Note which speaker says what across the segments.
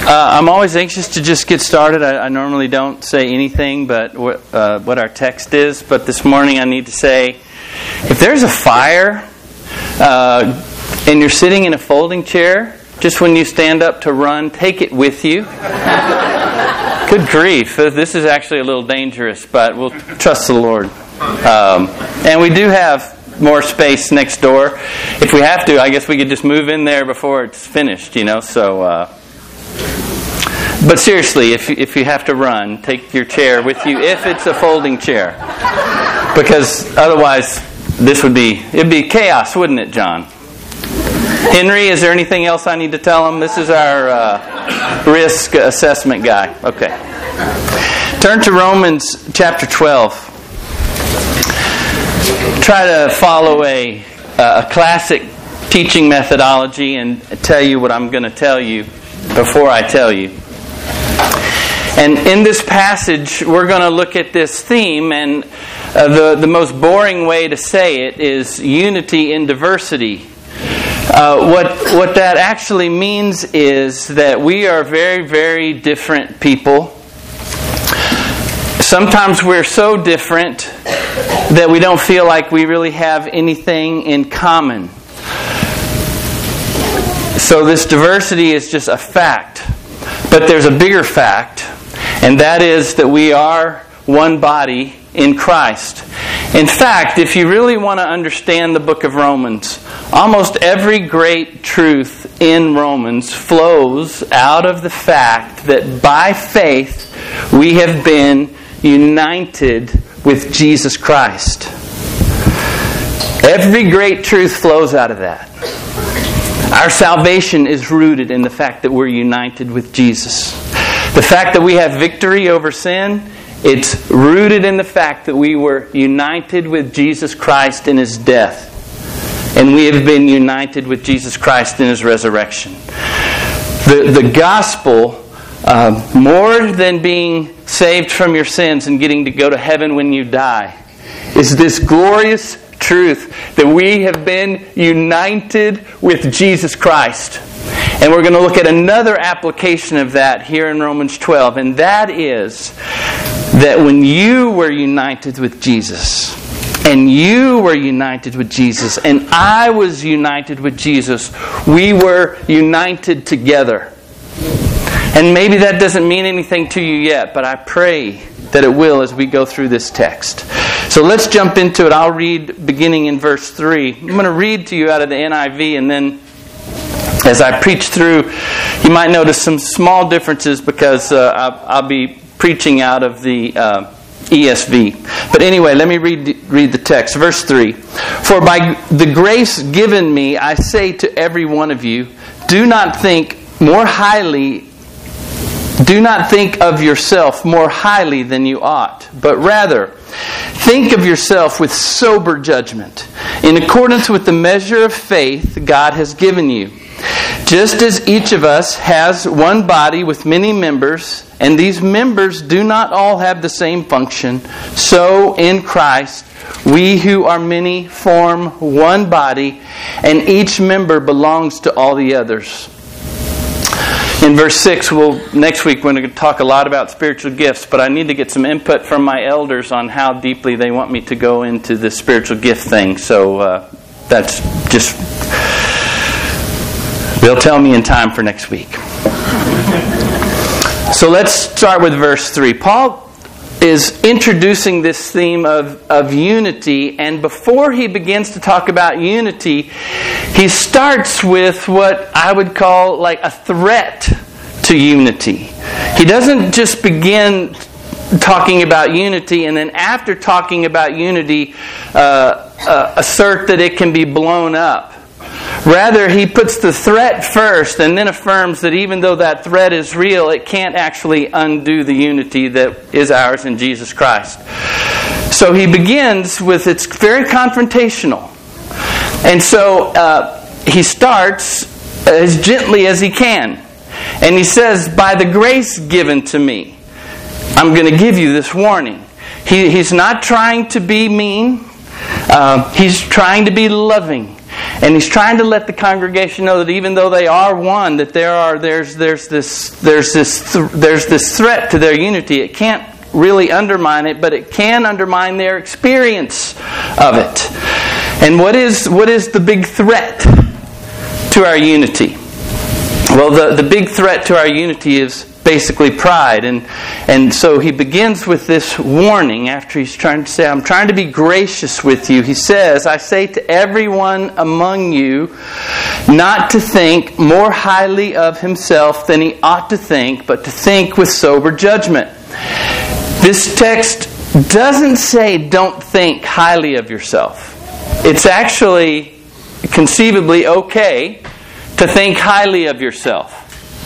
Speaker 1: I'm always anxious to just get started. I normally don't say anything but what our text is. But this morning I need to say, if there's a fire and you're sitting in a folding chair, just when you stand up to run, take it with you. Good grief. This is actually a little dangerous, but we'll trust the Lord. And we do have more space next door. If we have to, I guess we could just move in there before it's finished, so... But seriously, if you have to run, take your chair with you if it's a folding chair. Because otherwise, it'd be chaos, wouldn't it, John? Henry, is there anything else I need to tell him? This is our risk assessment guy. Okay. Turn to Romans chapter 12. Try to follow a classic teaching methodology and tell you what I'm going to tell you before I tell you. And in this passage, we're going to look at this theme, and the most boring way to say it is unity in diversity. What that actually means is that we are very, very different people. Sometimes we're so different that we don't feel like we really have anything in common. So this diversity is just a fact. But there's a bigger fact, and that is that we are one body in Christ. In fact, if you really want to understand the book of Romans, almost every great truth in Romans flows out of the fact that by faith we have been united with Jesus Christ. Every great truth flows out of that. Our salvation is rooted in the fact that we're united with Jesus. The fact that we have victory over sin, it's rooted in the fact that we were united with Jesus Christ in His death. And we have been united with Jesus Christ in His resurrection. The gospel, more than being saved from your sins and getting to go to heaven when you die, is this glorious truth that we have been united with Jesus Christ. And we're going to look at another application of that here in Romans 12. And that is that when you were united with Jesus, and you were united with Jesus, and I was united with Jesus, we were united together. And maybe that doesn't mean anything to you yet, but I pray that it will as we go through this text. So let's jump into it. I'll read beginning in verse 3. I'm going to read to you out of the NIV, and then as I preach through, you might notice some small differences because I'll be preaching out of the ESV. But anyway, let me read the text. Verse 3. For by the grace given me, I say to every one of you, do not think of yourself more highly than you ought, but rather think of yourself with sober judgment, in accordance with the measure of faith God has given you. Just as each of us has one body with many members, and these members do not all have the same function, so in Christ we who are many form one body, and each member belongs to all the others. In verse 6, next week we're going to talk a lot about spiritual gifts, but I need to get some input from my elders on how deeply they want me to go into this spiritual gift thing. So that's just... they'll tell me in time for next week. So let's start with verse 3. Paul is introducing this theme of unity, and before he begins to talk about unity, he starts with what I would call like a threat to unity. He doesn't just begin talking about unity and then after talking about unity assert that it can be blown up. Rather, he puts the threat first and then affirms that even though that threat is real, it can't actually undo the unity that is ours in Jesus Christ. So he begins with, it's very confrontational. And so he starts as gently as he can. And he says, by the grace given to me, I'm going to give you this warning. He's not trying to be mean. He's trying to be loving. And he's trying to let the congregation know that even though they are one, that there's this threat to their unity. It can't really undermine it, but it can undermine their experience of it. And what is the big threat to our unity? Well, the big threat to our unity is basically pride. And so he begins with this warning after he's trying to say, I'm trying to be gracious with you. He says, I say to everyone among you not to think more highly of himself than he ought to think, but to think with sober judgment. This text doesn't say don't think highly of yourself. It's actually conceivably okay to think highly of yourself.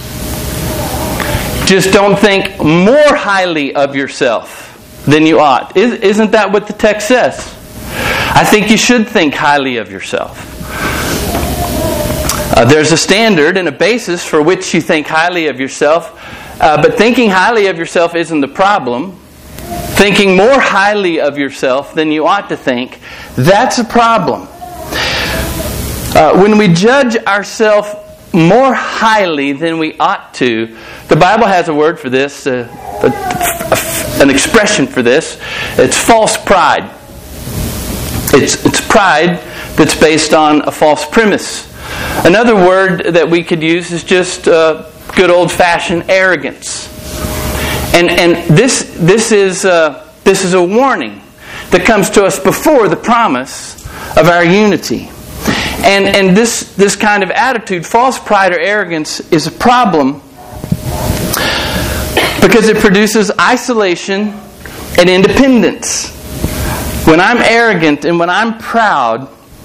Speaker 1: Just don't think more highly of yourself than you ought. Isn't that what the text says? I think you should think highly of yourself. There's a standard and a basis for which you think highly of yourself, but thinking highly of yourself isn't the problem. Thinking more highly of yourself than you ought to think, that's a problem. When we judge ourselves more highly than we ought to, the Bible has a word for this, an expression for this. It's false pride. It's pride that's based on a false premise. Another word that we could use is just good old-fashioned arrogance. And this is a warning that comes to us before the promise of our unity. And this kind of attitude, false pride or arrogance, is a problem because it produces isolation and independence. When I'm arrogant and when I'm proud,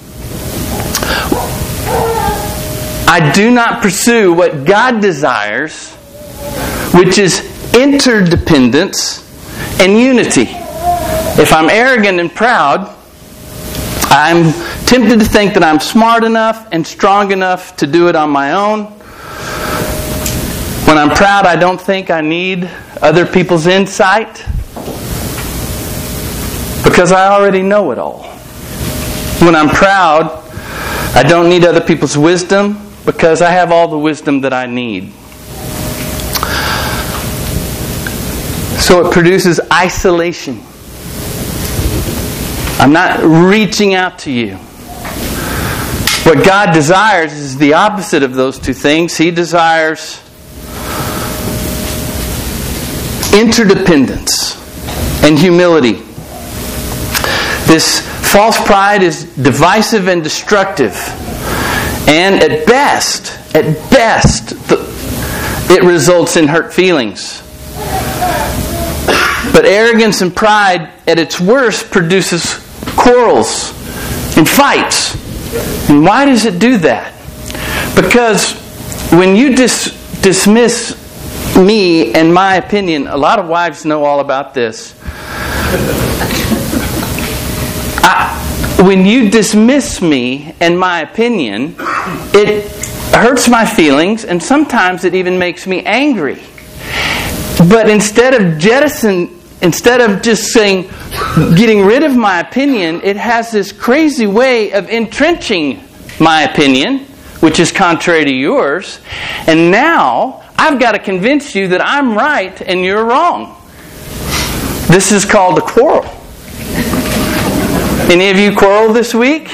Speaker 1: I do not pursue what God desires, which is interdependence and unity. If I'm arrogant and proud, I'm tempted to think that I'm smart enough and strong enough to do it on my own. When I'm proud, I don't think I need other people's insight because I already know it all. When I'm proud, I don't need other people's wisdom because I have all the wisdom that I need. So it produces isolation. I'm not reaching out to you. What God desires is the opposite of those two things. He desires interdependence and humility. This false pride is divisive and destructive. And at best, it results in hurt feelings. But arrogance and pride, at its worst, produces quarrels and fights. And why does it do that? Because when you dismiss me and my opinion, a lot of wives know all about this. When you dismiss me and my opinion, it hurts my feelings, and sometimes it even makes me angry. But instead of just saying, getting rid of my opinion, it has this crazy way of entrenching my opinion, which is contrary to yours. And now, I've got to convince you that I'm right and you're wrong. This is called a quarrel. Any of you quarrel this week?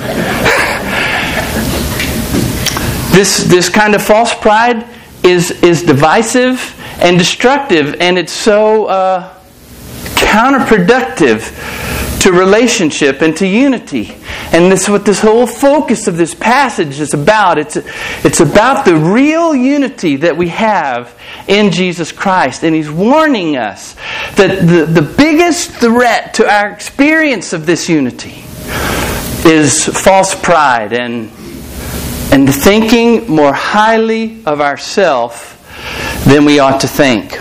Speaker 1: This kind of false pride is divisive and destructive, and it's so counterproductive to relationship and to unity. And this is what this whole focus of this passage is about. It's about the real unity that we have in Jesus Christ. And He's warning us that the biggest threat to our experience of this unity is false pride and thinking more highly of ourselves than we ought to think.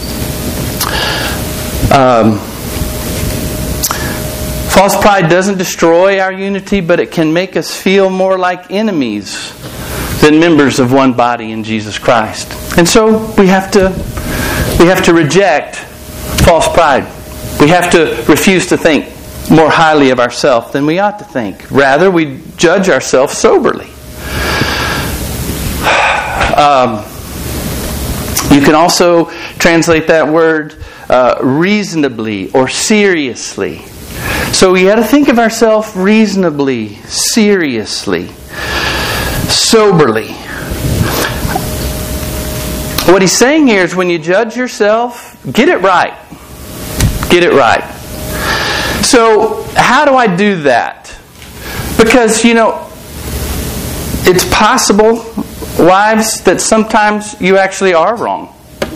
Speaker 1: False pride doesn't destroy our unity, but it can make us feel more like enemies than members of one body in Jesus Christ. And so we have to reject false pride. We have to refuse to think more highly of ourselves than we ought to think. Rather, we judge ourselves soberly. You can also translate that word reasonably or seriously. So we got to think of ourselves reasonably, seriously, soberly. What he's saying here is when you judge yourself, get it right. Get it right. So how do I do that? Because, it's possible, wives, that sometimes you actually are wrong.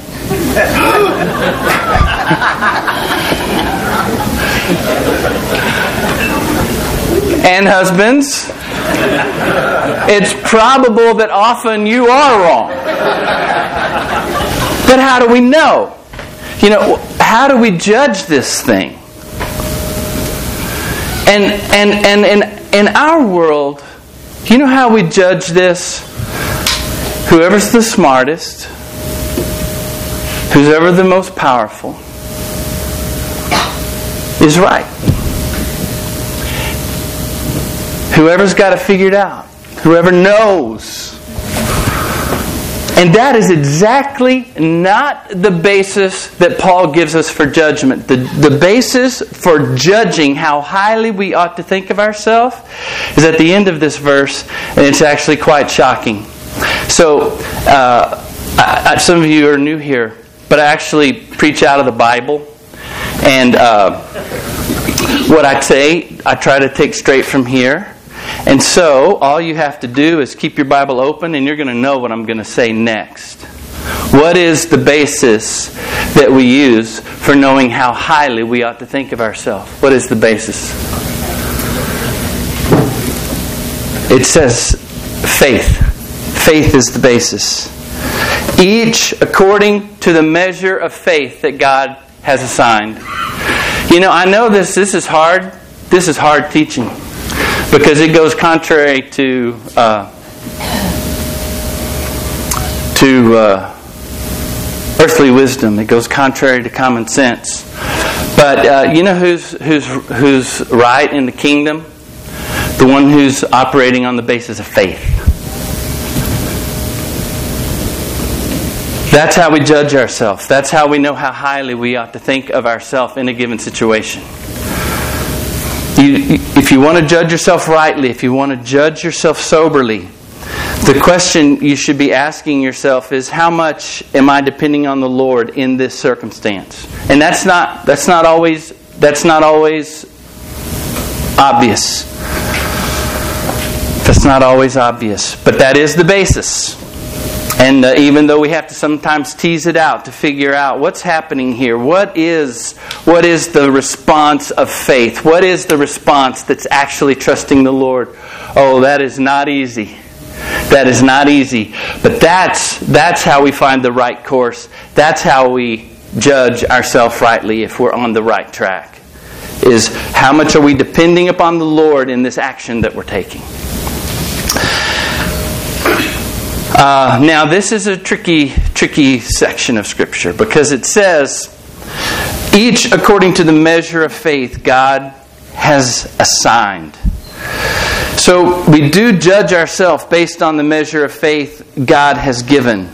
Speaker 1: And husbands, it's probable that often you are wrong. But how do we know? How do we judge this thing? And in our world, you know how we judge this? Whoever's the smartest, who's ever the most powerful, is right. Whoever's got it figured out, whoever knows. And that is exactly not the basis that Paul gives us for judgment. The basis for judging how highly we ought to think of ourselves is at the end of this verse, and it's actually quite shocking. So, some of you are new here, but I actually preach out of the Bible. And what I say, I try to take straight from here. And so, all you have to do is keep your Bible open, and you're going to know what I'm going to say next. What is the basis that we use for knowing how highly we ought to think of ourselves? What is the basis? It says faith. Faith is the basis. Each according to the measure of faith that God has assigned. I know this is hard. This is hard teaching. Because it goes contrary to earthly wisdom. It goes contrary to common sense. But you know who's right in the kingdom? The one who's operating on the basis of faith. That's how we judge ourselves. That's how we know how highly we ought to think of ourselves in a given situation. If you want to judge yourself rightly, if you want to judge yourself soberly, the question you should be asking yourself is, how much am I depending on the Lord in this circumstance? And that's not always obvious. That's not always obvious, but that is the basis. And even though we have to sometimes tease it out to figure out what's happening here, what is the response of faith? What is the response that's actually trusting the Lord? Oh, that is not easy. That is not easy. But that's how we find the right course. That's how we judge ourselves rightly if we're on the right track. Is how much are we depending upon the Lord in this action that we're taking? Now, this is a tricky section of Scripture because it says, each according to the measure of faith God has assigned. So we do judge ourselves based on the measure of faith God has given.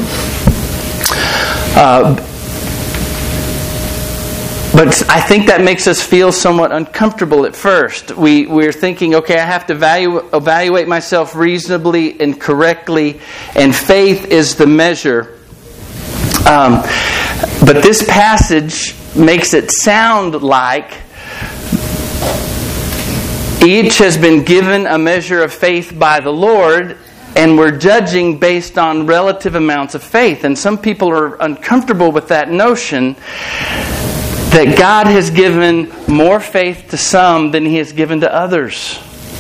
Speaker 1: But I think that makes us feel somewhat uncomfortable at first. We're thinking, okay, I have to evaluate myself reasonably and correctly, and faith is the measure. But this passage makes it sound like each has been given a measure of faith by the Lord, and we're judging based on relative amounts of faith. And some people are uncomfortable with that notion that God has given more faith to some than He has given to others.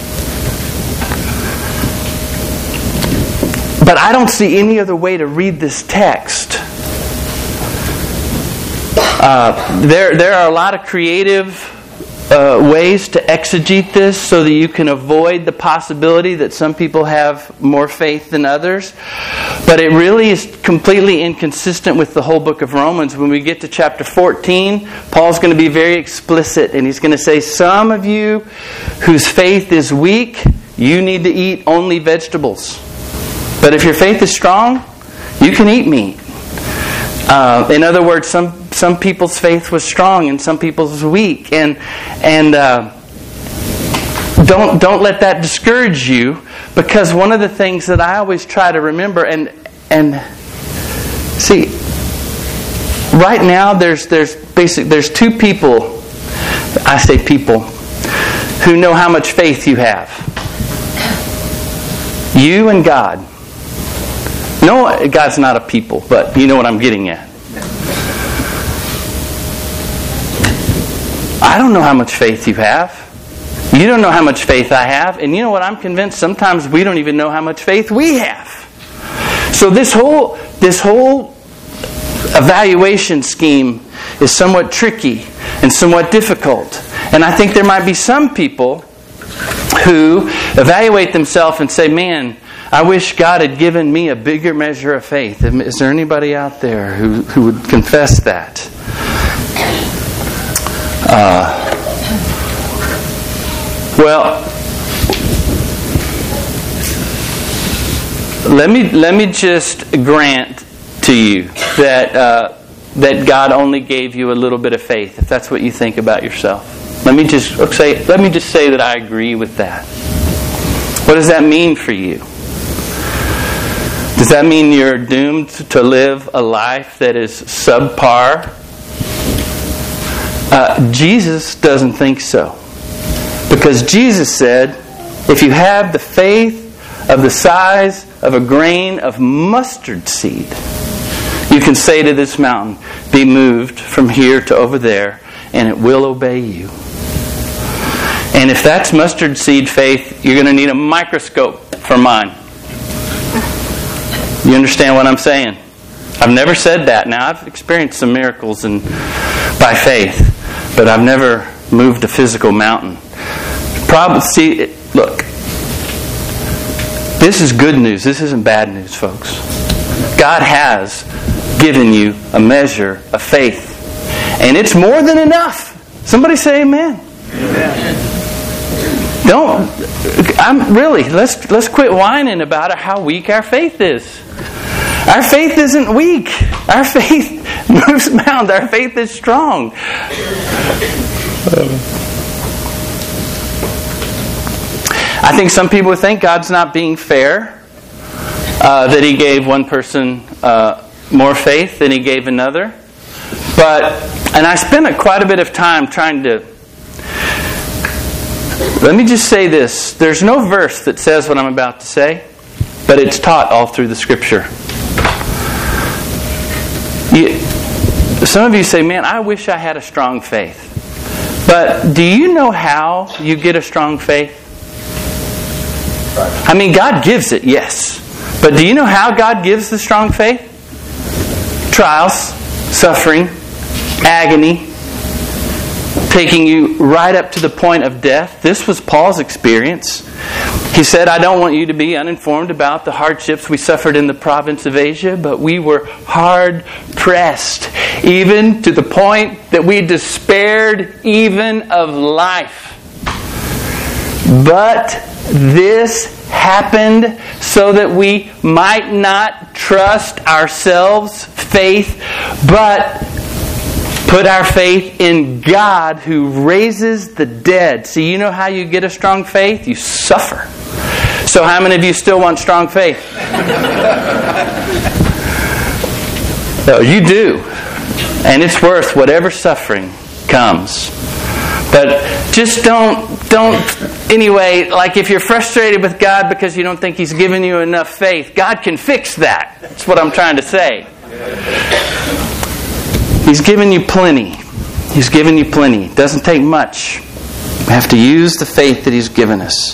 Speaker 1: But I don't see any other way to read this text. There are a lot of creative ways to exegete this so that you can avoid the possibility that some people have more faith than others. But it really is completely inconsistent with the whole book of Romans. When we get to chapter 14, Paul's going to be very explicit, and he's going to say, some of you whose faith is weak, you need to eat only vegetables. But if your faith is strong, you can eat meat. In other words, some people's faith was strong and some people's was weak, and don't let that discourage you, because one of the things that I always try to remember and see, right now there's two people, I say people, who know how much faith you have. You and God. No, God's not a people, but you know what I'm getting at. I don't know how much faith you have. You don't know how much faith I have. And you know what? I'm convinced sometimes we don't even know how much faith we have. So this whole evaluation scheme is somewhat tricky and somewhat difficult. And I think there might be some people who evaluate themselves and say, man, I wish God had given me a bigger measure of faith. Is there anybody out there who would confess that? Well, let me just grant to you that God only gave you a little bit of faith, if that's what you think about yourself. Let me just say that I agree with that. What does that mean for you? Does that mean you're doomed to live a life that is subpar? Jesus doesn't think so. Because Jesus said, if you have the faith of the size of a grain of mustard seed, you can say to this mountain, be moved from here to over there, and it will obey you. And if that's mustard seed faith, you're going to need a microscope for mine. You understand what I'm saying? I've never said that. Now, I've experienced some miracles by faith, but I've never moved a physical mountain. Look, this is good news. This isn't bad news, folks. God has given you a measure of faith, and it's more than enough. Somebody say amen. Amen. Let's quit whining about how weak our faith is. Our faith isn't weak. Our faith moves mountains. Our faith is strong. I think some people think God's not being fair, that He gave one person more faith than He gave another. And I spent quite a bit of time trying to... Let me just say this. There's no verse that says what I'm about to say, but it's taught all through the Scripture. Some of you say, man, I wish I had a strong faith. But do you know how you get a strong faith? I mean, God gives it, yes. But do you know how God gives the strong faith? Trials, suffering, agony, taking you right up to the point of death. This was Paul's experience. He said, I don't want you to be uninformed about the hardships we suffered in the province of Asia, but we were hard pressed, even to the point that we despaired even of life. But this happened so that we might not trust ourselves, faith, but put our faith in God who raises the dead. See, you know how you get a strong faith? You suffer. So how many of you still want strong faith? No, you do. And it's worth whatever suffering comes. But just don't, anyway, like if you're frustrated with God because you don't think He's given you enough faith, God can fix that. That's what I'm trying to say. He's given you plenty. He's given you plenty. It doesn't take much. We have to use the faith that He's given us.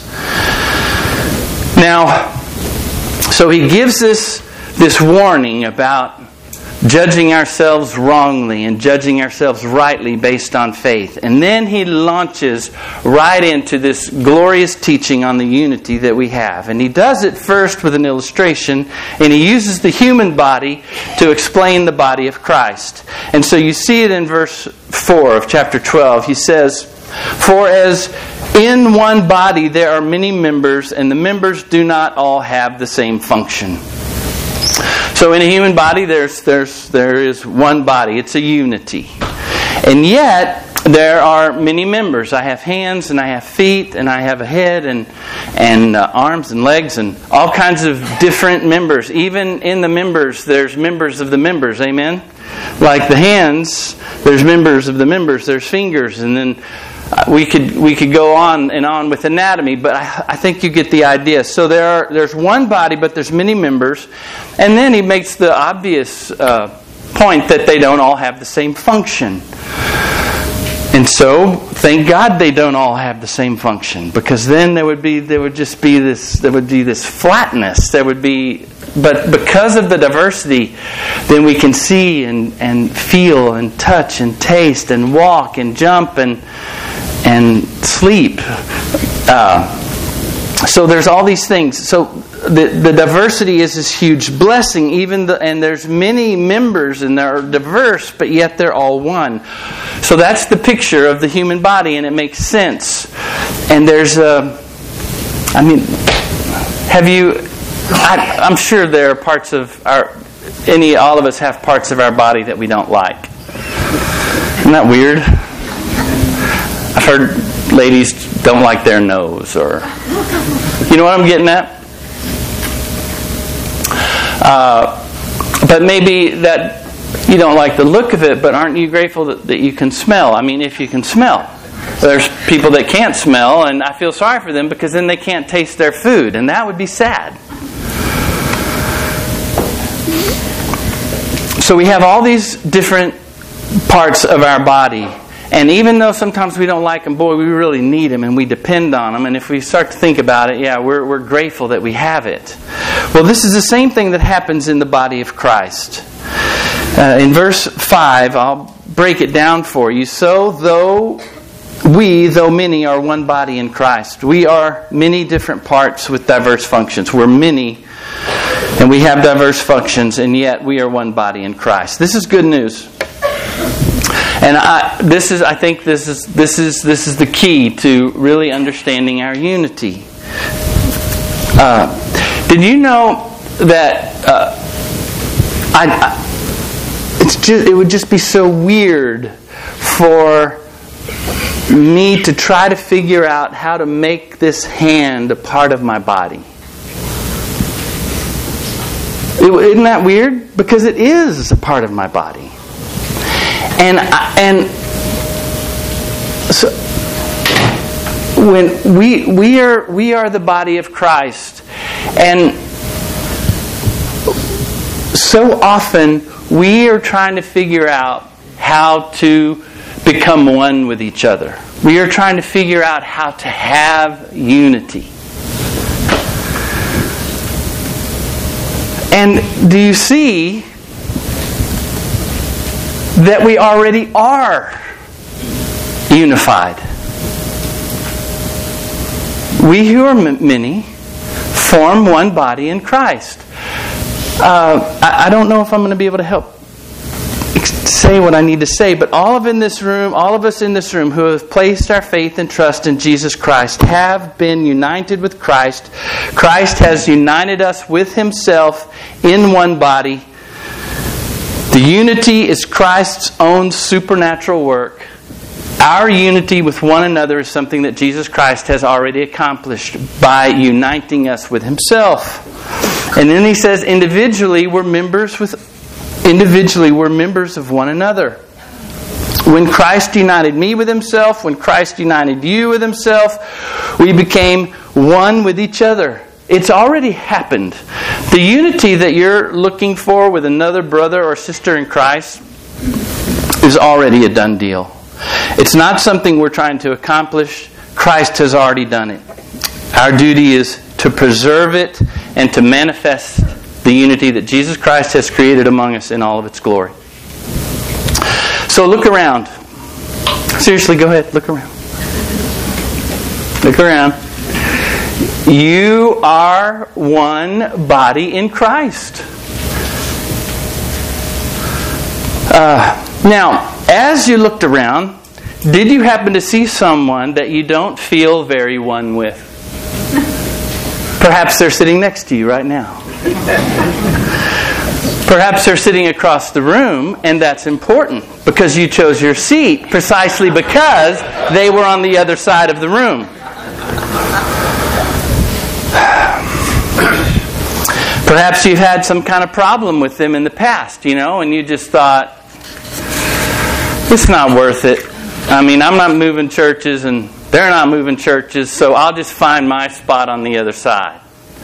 Speaker 1: Now, so He gives us this warning about judging ourselves wrongly and judging ourselves rightly based on faith. And then he launches right into this glorious teaching on the unity that we have. And he does it first with an illustration, and he uses the human body to explain the body of Christ. And so you see it in verse 4 of chapter 12. He says, "For as in one body there are many members, and the members do not all have the same function." So in a human body, there is one body. It's a unity. And yet, there are many members. I have hands, and I have feet, and I have a head, and arms, and legs, and all kinds of different members. Even in the members, there's members of the members. Amen? Like the hands, there's members of the members. There's fingers, and then we could go on and on with anatomy, but I think you get the idea. So there's one body, but there's many members. And then he makes the obvious point that they don't all have the same function. And so, thank God they don't all have the same function, because then there would be this flatness. But because of the diversity, then we can see and feel and touch and taste and walk and jump and sleep. So there's all these things. So the diversity is this huge blessing. And there's many members, and they're diverse, but yet they're all one. So that's the picture of the human body, and it makes sense. And there's I'm sure there are parts of all of us have parts of our body that we don't like. Isn't that weird? I've heard ladies don't like their nose, or you know what I'm getting at? But maybe that you don't like the look of it, but aren't you grateful that you can smell? I mean, if you can smell. There's people that can't smell, and I feel sorry for them, because then they can't taste their food, and that would be sad. So we have all these different parts of our body. And even though sometimes we don't like them, boy, we really need them and we depend on them. And if we start to think about it, yeah, we're grateful that we have it. Well, this is the same thing that happens in the body of Christ. In verse 5, I'll break it down for you. So, though many, are one body in Christ. We are many different parts with diverse functions. We're many, and we have diverse functions, and yet we are one body in Christ. This is good news. And I think this is the key to really understanding our unity. Did you know that it would just be so weird for me to try to figure out how to make this hand a part of my body? Isn't that weird? Because it is a part of my body. And so when we are the body of Christ, and so often we are trying to figure out how to become one with each other. We are trying to figure out how to have unity. And do you see that we already are unified? We who are many form one body in Christ. I don't know if I'm going to be able to help say what I need to say, but all of us in this room who have placed our faith and trust in Jesus Christ have been united with Christ. Christ has united us with Himself in one body. The unity is Christ's own supernatural work. Our unity with one another is something that Jesus Christ has already accomplished by uniting us with Himself. And then He says, individually we're members of one another. When Christ united me with Himself, when Christ united you with Himself, we became one with each other. It's already happened. The unity that you're looking for with another brother or sister in Christ is already a done deal. It's not something we're trying to accomplish. Christ has already done it. Our duty is to preserve it and to manifest the unity that Jesus Christ has created among us in all of its glory. So look around. Seriously, go ahead, look around. Look around. You are one body in Christ. Now, as you looked around, did you happen to see someone that you don't feel very one with? Perhaps they're sitting next to you right now. Perhaps they're sitting across the room, and that's important because you chose your seat precisely because they were on the other side of the room. Perhaps you've had some kind of problem with them in the past, and you just thought, it's not worth it. I mean, I'm not moving churches and they're not moving churches, so I'll just find my spot on the other side.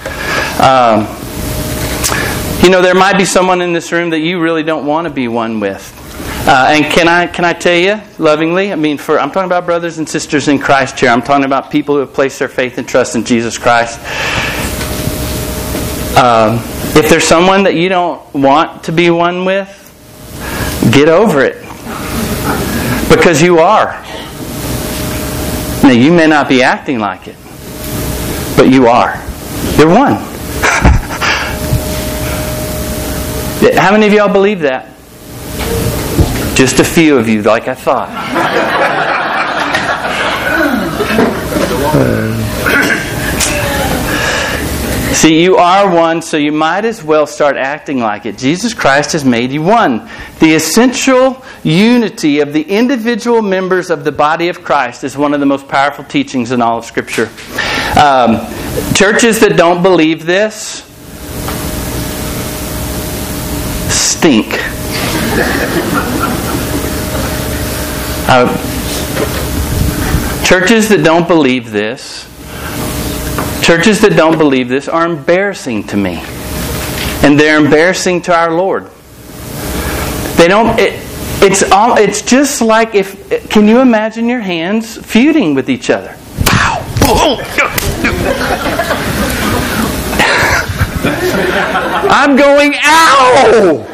Speaker 1: There might be someone in this room that you really don't want to be one with. And can I tell you, lovingly, I'm talking about brothers and sisters in Christ here. I'm talking about people who have placed their faith and trust in Jesus Christ. If there's someone that you don't want to be one with, get over it. Because you are. Now, you may not be acting like it, but you are. You're one. How many of y'all believe that? Just a few of you, like I thought. See, you are one, so you might as well start acting like it. Jesus Christ has made you one. The essential unity of the individual members of the body of Christ is one of the most powerful teachings in all of Scripture. Churches that don't believe this stink. Churches that don't believe this are embarrassing to me. And they're embarrassing to our Lord. It's just like can you imagine your hands feuding with each other? I'm going, ow!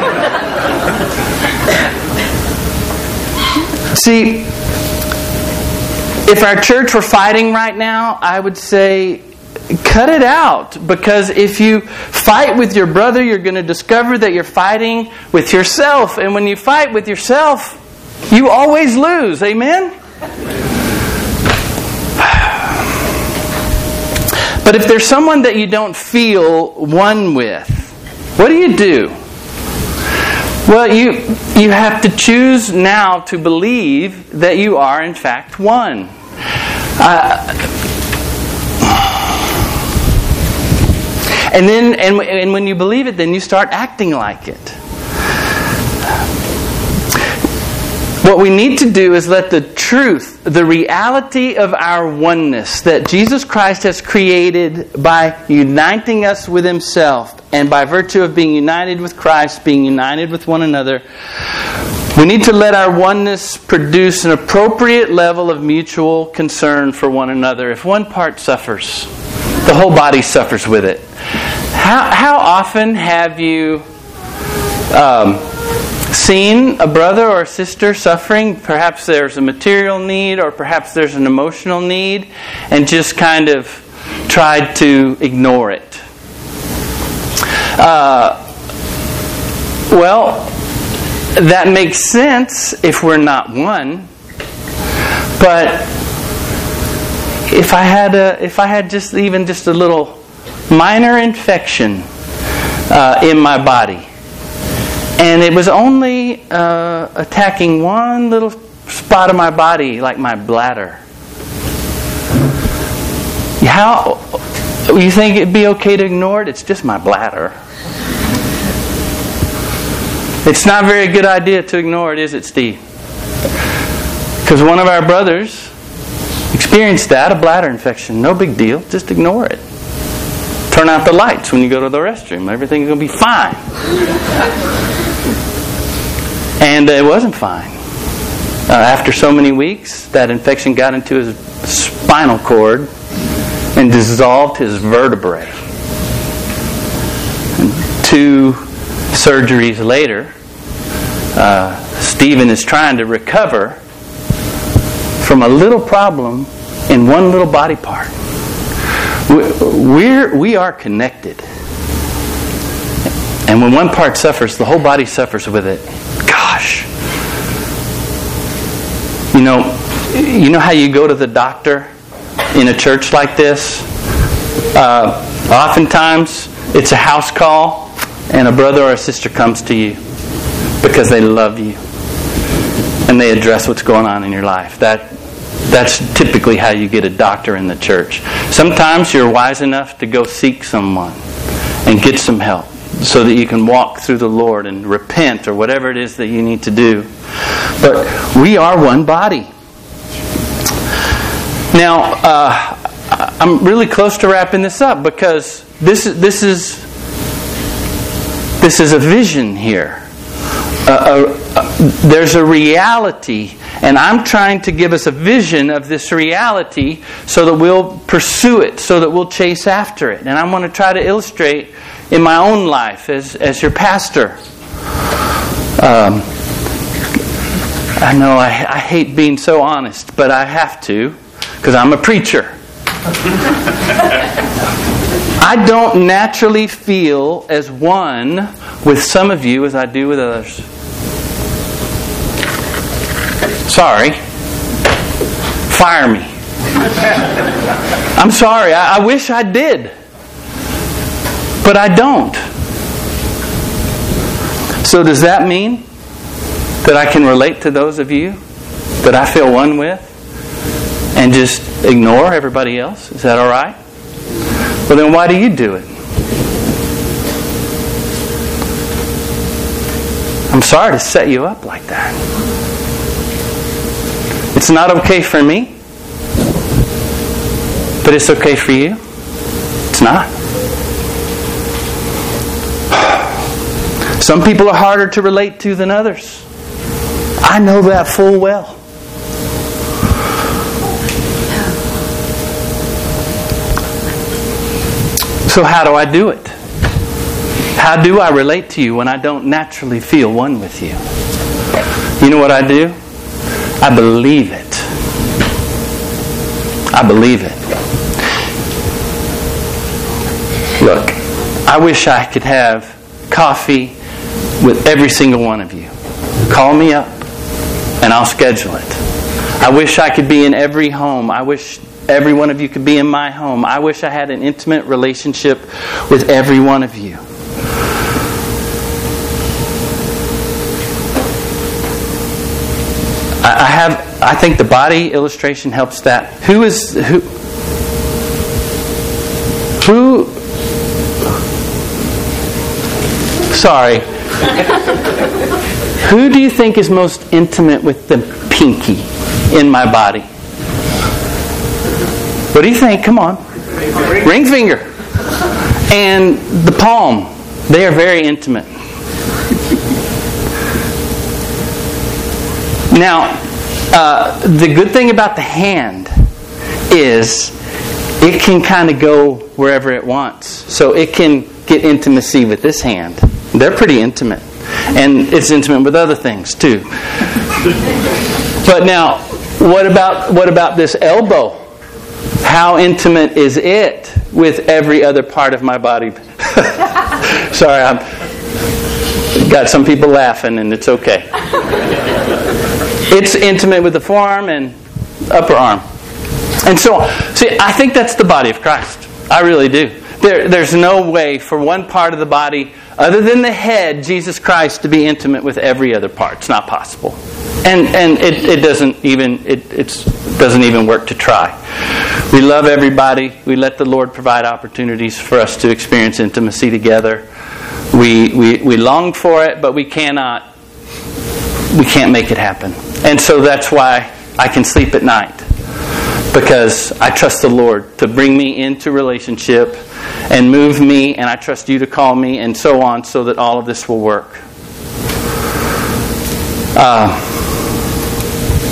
Speaker 1: See, if our church were fighting right now, I would say, cut it out. Because if you fight with your brother, you're going to discover that you're fighting with yourself. And when you fight with yourself, you always lose. Amen? But if there's someone that you don't feel one with, what do? Well, you have to choose now to believe that you are in fact one. And when you believe it, then you start acting like it. What we need to do is let the truth, the reality of our oneness that Jesus Christ has created by uniting us with Himself and by virtue of being united with Christ, being united with one another, we need to let our oneness produce an appropriate level of mutual concern for one another. If one part suffers, the whole body suffers with it. How often have you seen a brother or a sister suffering? Perhaps there's a material need or perhaps there's an emotional need, and just kind of tried to ignore it. Well, that makes sense if we're not one. But if I had just a little minor infection in my body, and it was only attacking one little spot of my body, like my bladder, how you think it'd be okay to ignore it? It's just my bladder. It's not a very good idea to ignore it, is it, Steve? Because one of our brothers experienced that, a bladder infection. No big deal. Just ignore it. Turn out the lights when you go to the restroom. Everything's going to be fine. And it wasn't fine. After so many weeks, that infection got into his spinal cord and dissolved his vertebrae. And 2 surgeries later, Stephen is trying to recover from a little problem in one little body part. We are connected. And when one part suffers, the whole body suffers with it. Gosh. You know how you go to the doctor in a church like this? Oftentimes, it's a house call, and a brother or a sister comes to you because they love you, and they address what's going on in your life. That's typically how you get a doctor in the church. Sometimes you're wise enough to go seek someone and get some help so that you can walk through the Lord and repent or whatever it is that you need to do. But we are one body. Now, I'm really close to wrapping this up because this is a vision here. There's a reality, and I'm trying to give us a vision of this reality so that we'll pursue it, so that we'll chase after it. And I want to try to illustrate in my own life as your pastor. I know I hate being so honest, but I have to because I'm a preacher. I don't naturally feel as one with some of you as I do with others. Sorry. Fire me. I'm sorry. I wish I did. But I don't. So does that mean that I can relate to those of you that I feel one with and just ignore everybody else? Is that all right? Well, then why do you do it? I'm sorry to set you up like that. It's not okay for me, but it's okay for you. It's not. Some people are harder to relate to than others. I know that full well. So how do I do it? How do I relate to you when I don't naturally feel one with you? You know what I do? I believe it. I believe it. Look, I wish I could have coffee with every single one of you. Call me up and I'll schedule it. I wish I could be in every home. I wish every one of you could be in my home. I wish I had an intimate relationship with every one of you. I think the body illustration helps that. Who sorry. Who do you think is most intimate with the pinky in my body? What do you think? Come on. Ring finger. And the palm. They are very intimate. Now, the good thing about the hand is it can kind of go wherever it wants. So it can get intimacy with this hand. They're pretty intimate. And it's intimate with other things too. But now, what about this elbow? How intimate is it with every other part of my body? Sorry, I've got some people laughing and it's okay. It's intimate with the forearm and upper arm. And so, see, I think that's the body of Christ. I really do. There's no way for one part of the body, other than the head, Jesus Christ, to be intimate with every other part. It's not possible. And it doesn't even work to try. We love everybody. We let the Lord provide opportunities for us to experience intimacy together. We long for it, but we can't make it happen. And so that's why I can sleep at night. Because I trust the Lord to bring me into relationship and move me, and I trust you to call me, and so on, so that all of this will work.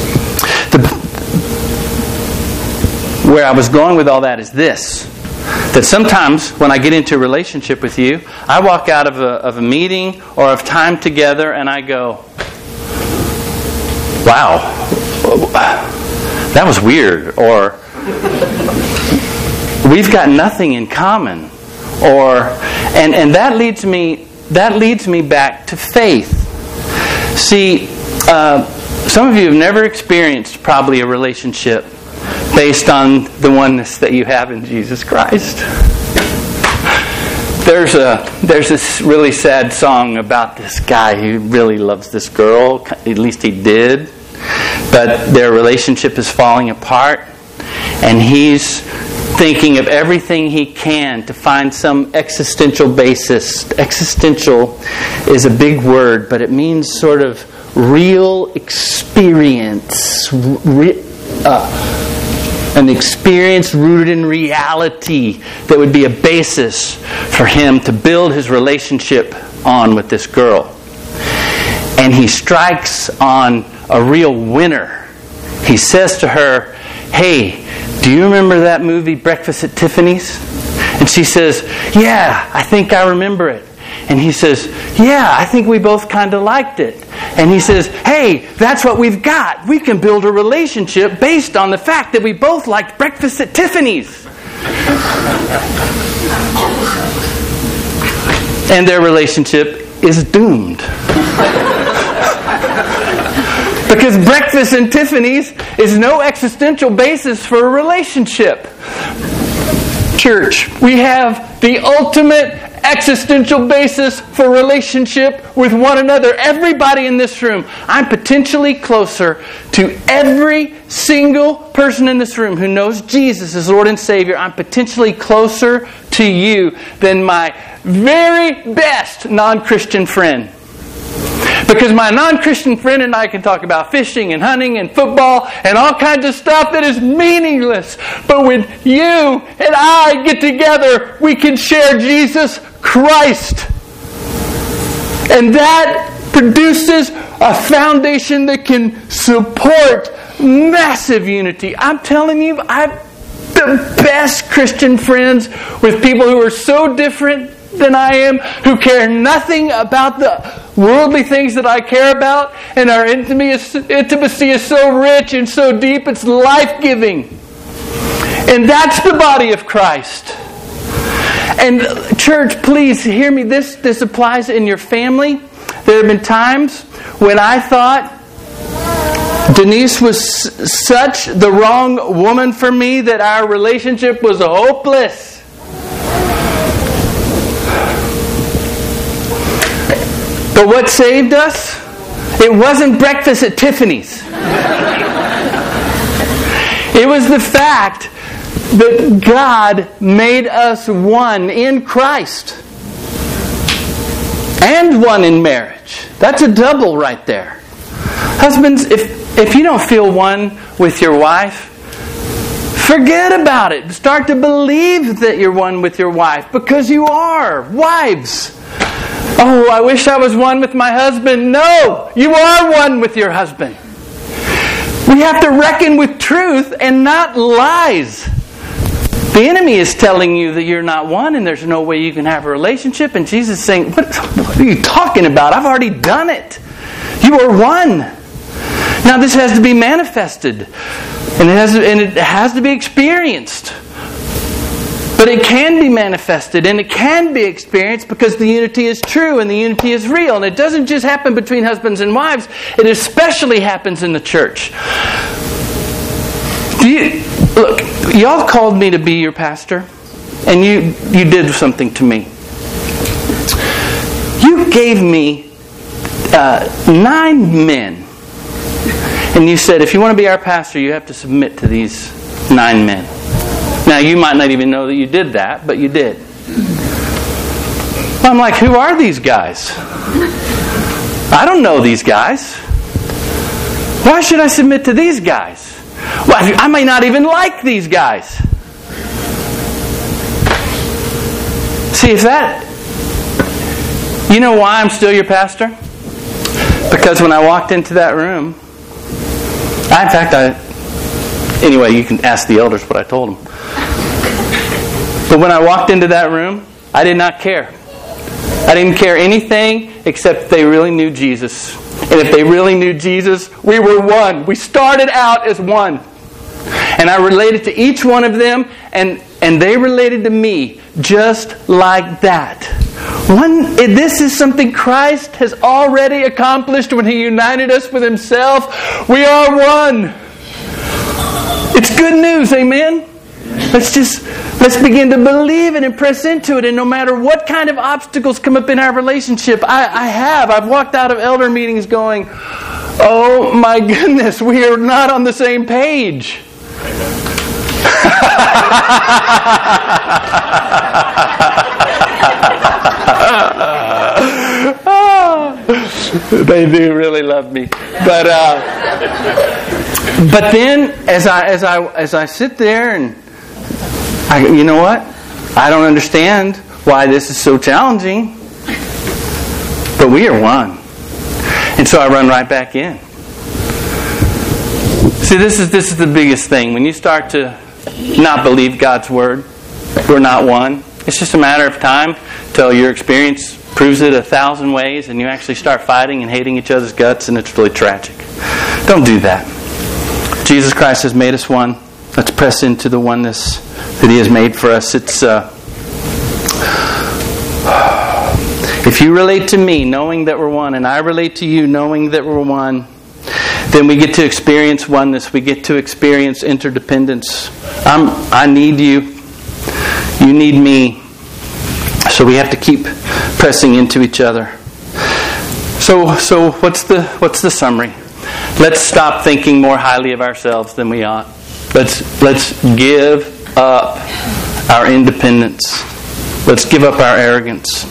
Speaker 1: Where I was going with all that is this. That sometimes when I get into a relationship with you, I walk out of a meeting or of time together and I go, wow, that was weird. Or we've got nothing in common. Or and that leads me back to faith. See, some of you have never experienced probably a relationship based on the oneness that you have in Jesus Christ. There's this really sad song about this guy who really loves this girl. At least he did. But their relationship is falling apart. And he's thinking of everything he can to find some existential basis. Existential is a big word, but it means sort of real experience. An experience rooted in reality that would be a basis for him to build his relationship on with this girl. And he strikes on a real winner. He says to her, "Hey, do you remember that movie Breakfast at Tiffany's?" And she says, "Yeah, I think I remember it." And he says, "Yeah, I think we both kind of liked it." And he says, "Hey, that's what we've got. We can build a relationship based on the fact that we both liked Breakfast at Tiffany's." And their relationship is doomed. Because breakfast and Tiffany's is no existential basis for a relationship. Church, we have the ultimate existential basis for relationship with one another. Everybody in this room, I'm potentially closer to every single person in this room who knows Jesus as Lord and Savior. I'm potentially closer to you than my very best non-Christian friend. Because my non-Christian friend and I can talk about fishing and hunting and football and all kinds of stuff that is meaningless. But when you and I get together, we can share Jesus Christ. And that produces a foundation that can support massive unity. I'm telling you, I've the best Christian friends with people who are so different than I am, who care nothing about the worldly things that I care about, and our intimacy is so rich and so deep, it's life-giving. And that's the body of Christ. And church, please hear me. This applies in your family. There have been times when I thought Denise was such the wrong woman for me that our relationship was hopeless. But what saved us? It wasn't breakfast at Tiffany's. It was the fact that God made us one in Christ. And one in marriage. That's a double right there. Husbands, if you don't feel one with your wife, forget about it. Start to believe that you're one with your wife, because you are. Wives. Oh, I wish I was one with my husband. No, you are one with your husband. We have to reckon with truth and not lies. The enemy is telling you that you're not one and there's no way you can have a relationship. And Jesus is saying, what are you talking about? I've already done it. You are one. Now this has to be manifested. And it has to be experienced. But it can be manifested and it can be experienced because the unity is true and the unity is real. And it doesn't just happen between husbands and wives. It especially happens in the church. Look, y'all called me to be your pastor. And you did something to me. You gave me 9 men. And you said, if you want to be our pastor, you have to submit to these 9 men. Now, you might not even know that you did that, but you did. I'm like, who are these guys? I don't know these guys. Why should I submit to these guys? Well, I may not even like these guys. See, if that... You know why I'm still your pastor? Because when I walked into that room... Anyway, you can ask the elders what I told them. But when I walked into that room, I did not care. I didn't care anything except they really knew Jesus. And if they really knew Jesus, we were one. We started out as one. And I related to each one of them, and they related to me just like that. This is something Christ has already accomplished when He united us with Himself. We are one. It's good news, amen? Let's begin to believe it and press into it. And no matter what kind of obstacles come up in our relationship, I've walked out of elder meetings going, oh my goodness, we are not on the same page. They do really love me, but then as I sit there and you know what? I don't understand why this is so challenging, but we are one, and so I run right back in. See, this is the biggest thing. When you start to not believe God's word, we're not one. It's just a matter of time till your experience proves it 1,000 ways and you actually start fighting and hating each other's guts, and it's really tragic. Don't do that. Jesus Christ has made us one. Let's press into the oneness that He has made for us. If you relate to me knowing that we're one, and I relate to you knowing that we're one, then we get to experience oneness. We get to experience interdependence. I need you. You need me. So we have to keep pressing into each other. So what's the summary? Let's stop thinking more highly of ourselves than we ought. Let's give up our independence. Let's give up our arrogance.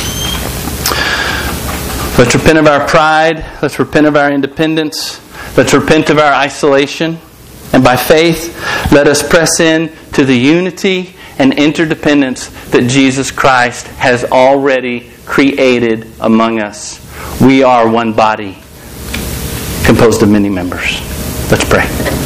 Speaker 1: Let's repent of our pride. Let's repent of our independence. Let's repent of our isolation. And by faith, let us press in to the unity and interdependence that Jesus Christ has already created among us. We are one body composed of many members. Let's pray.